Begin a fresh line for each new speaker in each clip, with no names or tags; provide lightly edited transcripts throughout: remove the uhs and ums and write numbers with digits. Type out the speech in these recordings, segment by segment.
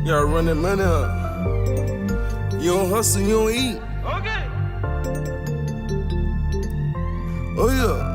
gotta run that money up. You don't hustle, you don't eat.
Okay.
Oh yeah.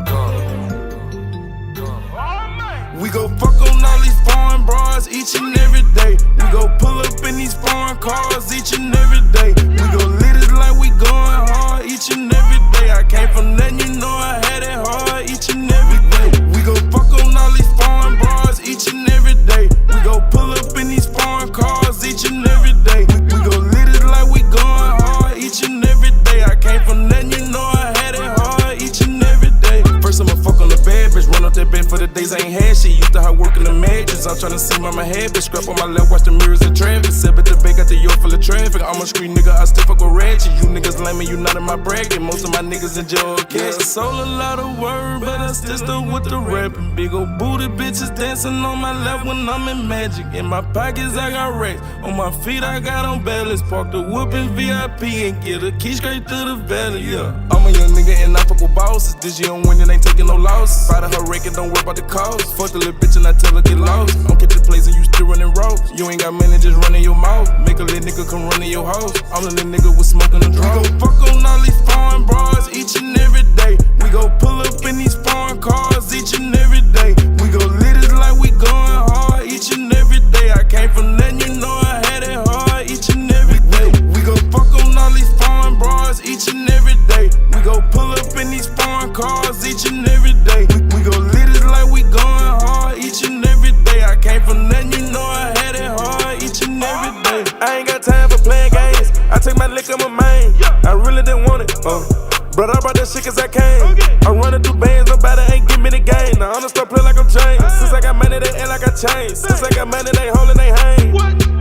Oh,
We go fuck on all these foreign bras each and every day. We go pull up in these foreign cars each and every day. We go lit it like we going hard each and every day. I came from nothing, you know I had it hard each and every day. We go fuck on all these foreign bras each and every day. We go pull up in these foreign cars each and every day. We go lit it like we going hard each and every day. I came from nothing, you know I had it hard each and every day. First I'ma fuck on the bad bitch, run up that bed for the days I ain't had shit. Used to hard work in the matches, I'm tryna see my head, bitch. Scrap on my left, watch the mirrors in traffic. Step at the bank, got the yard full of traffic. I'm a street nigga, I still fuck with ratchet. You niggas lame and you not in my bracket. Most of my niggas in jail cash. I sold a lot of word, but I still stuck with the rapping. Big ol' booty bitches dancing on my lap when I'm in magic. In my pockets I got racks, on my feet I got on balance. Park the whoop in VIP and get a key straight to the valley, yeah. I'm a young nigga and I fuck with bosses. This year I'm winning, ain't taking no losses. Fight her raking, don't worry about the cost. Fuck the little bitch and I tell her get lost. Don't catch the place and you still running roads. You ain't got money, just running your mouth. Make a little nigga come running your house. I'm the little nigga with smoking the drugs. We go fuck on all these foreign bras each and every day. We go pull up in these foreign cars each and every day. We go lit it like we going hard each and every day. I came from nothing, you know I had it hard each and every day. We go fuck on all these foreign bras each and every day. We go pull up in these foreign cars each and every day. We go lit it like we going hard each and every day. I came from nothing, you know I had it hard each and every day. I ain't got time for playing games. I take my lick on my main. I really didn't want it. But I brought that shit cause I came. I'm running through bands, nobody ain't give me the game. Now I'm gonna start playing like I'm James. Since I got money, they act like I changed. Since I got money, they holding they hang.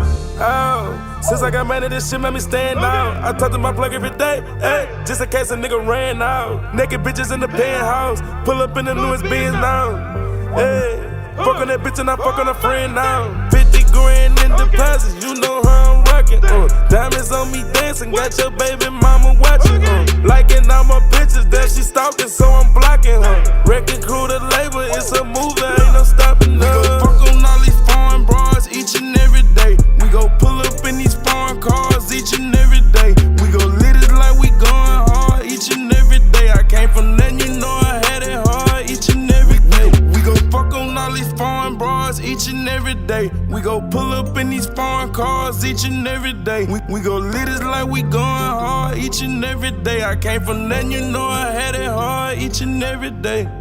Oh, since I got money, this shit made me stand out. I talk to my plug every day, hey, just in case a nigga ran out. Naked bitches in the penthouse, pull up in the newest Benz now. Hey, fuck on that bitch and I fuck on a friend now. 50 grand in deposits, you know how I'm rockin'. Diamonds on me dancing, got your baby mama watching. Liking all my pictures that she stalking, so I'm blocking her. Wrecking crew the label, it's a movie, ain't no stopping her. We go fuck on all these foreign bras each and every day. We go pull up in these foreign cars each and every day. We go lit it like we going hard each and every day. I came from nothing, you know I had it hard each and every day. We go fuck on all these foreign bras each and every day. We go pull up in these foreign cars each and every day. We go lit it like we going hard each and every day. I came from nothing, you know I had it hard each and every day.